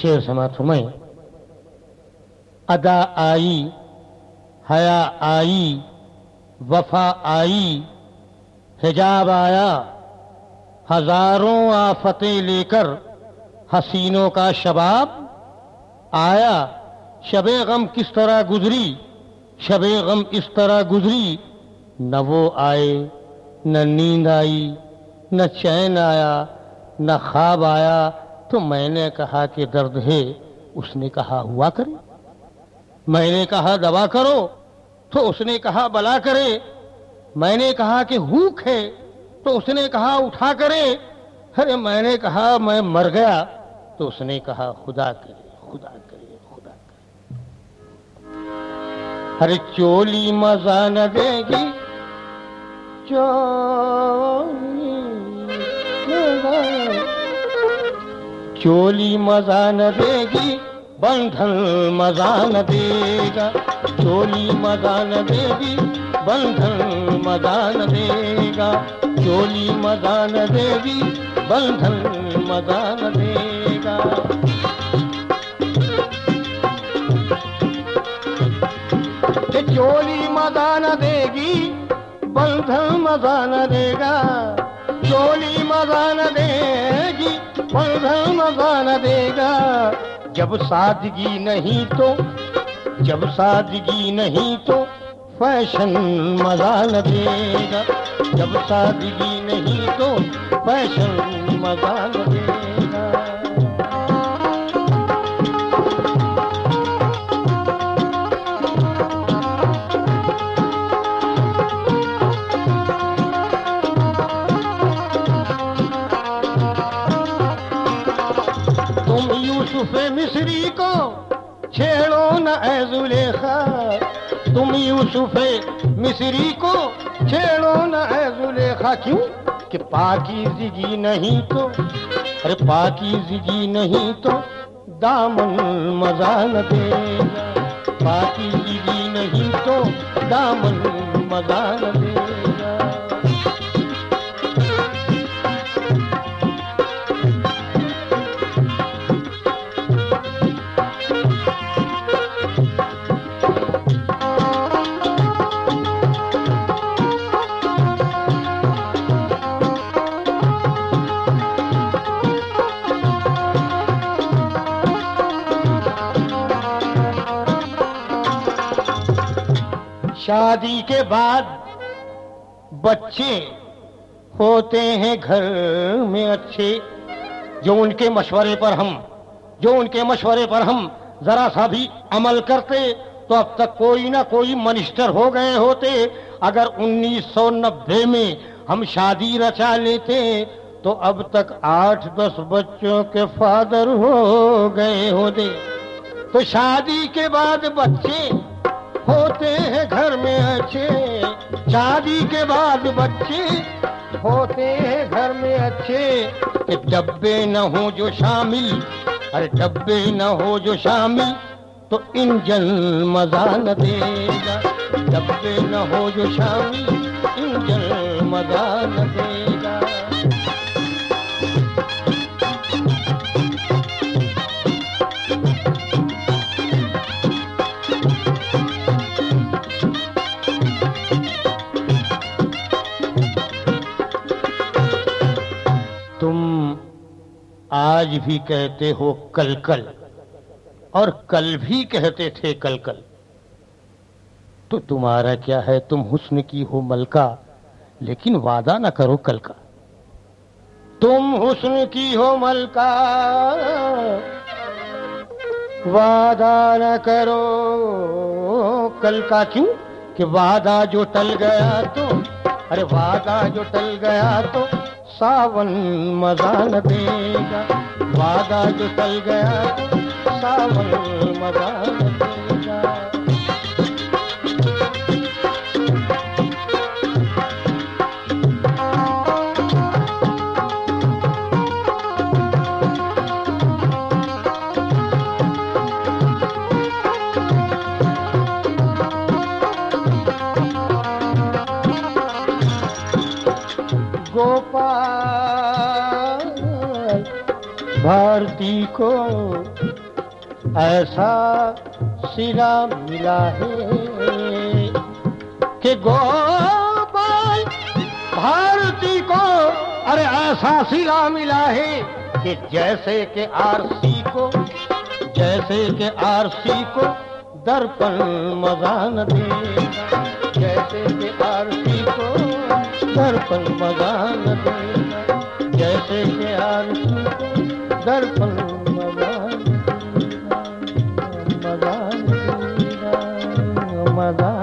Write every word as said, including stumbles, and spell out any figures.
शेर समाप्त फरमाएं। अदा आई, हया आई, वफा आई, हिजाब आया, हजारों आफतें लेकर हसीनों का शबाब आया। शबे गम किस तरह गुजरी, शबे गम इस तरह गुजरी, न वो आए न नींद आई, न चैन आया, न ख्वाब आया। तो मैंने कहा कि दर्द है, उसने कहा हुआ करे। मैंने कहा दवा करो, तो उसने कहा बला करे। मैंने कहा कि भूख है, तो उसने कहा उठा करे। अरे मैंने कहा मैं मर गया, तो उसने कहा खुदा करे, खुदा करे, खुदा करे। अरे चोली मजा न देगी, चोली चोली मजा न देगी, बंधन मजा न देगा। चोली मजा न देगी, बंधन मजा न देगा। चोली मजा न देगी, बंधन मजा न देगा। कि चोली मजा न देगी, बंधन मजा न देगा। चोली मजा न देगी, बंधन मजा न देगा। जब सादगी नहीं तो, जब सादगी नहीं तो फैशन मजा न देगा। जब सादगी नहीं तो फैशन मजा न देगा। तुम यूसुफ़े मिस्री को छेड़ो न ऐ ज़ुलेखा। तुम यूसुफ़े मिस्री को छेड़ो न ऐ ज़ुलेखा। क्यों कि पाकीज़गी नहीं तो, अरे पाकीज़गी नहीं तो दामन मजा न देगा। पाकीज़गी नहीं तो दामन मजा न देगा। शादी के बाद बच्चे होते हैं घर में अच्छे, जो उनके मशवरे पर हम जो उनके मशवरे पर हम जरा सा भी अमल करते तो अब तक कोई ना कोई मिनिस्टर हो गए होते। अगर उन्नीस सौ नब्बे में हम शादी रचा लेते तो अब तक आठ दस बच्चों के फादर हो गए होते। तो शादी के बाद बच्चे होते हैं घर में अच्छे। शादी के बाद बच्चे होते हैं घर में अच्छे। कि डब्बे न हो जो शामिल, अरे डब्बे न हो जो शामिल तो इंजन मजा न देगा। डब्बे न हो जो शामिल, इंजन मजा न देगा। तुम आज भी कहते हो कल कल, और कल भी कहते थे कल कल। तो तुम्हारा क्या है, तुम हुस्न की हो मलका, लेकिन वादा ना करो कल का। तुम हुस्न की हो मलका, वादा न करो कल का। क्यों कि वादा जो टल गया तो, अरे वादा जो टल गया तो सावन मजा न देगा। वादा जो टल गया तो सावन मजा न देगा। गोपाल भारती को ऐसा सिला मिला है कि गोपाल भारती को, अरे ऐसा सिला मिला है कि जैसे के आरसी को, जैसे के आरसी को दर्पण मजा न देगा, जैसे के आरसी को दर्पण मजा न देगा, जैसे के आरसी को दर्पण मजा न देगा, मजा न देगा, मजा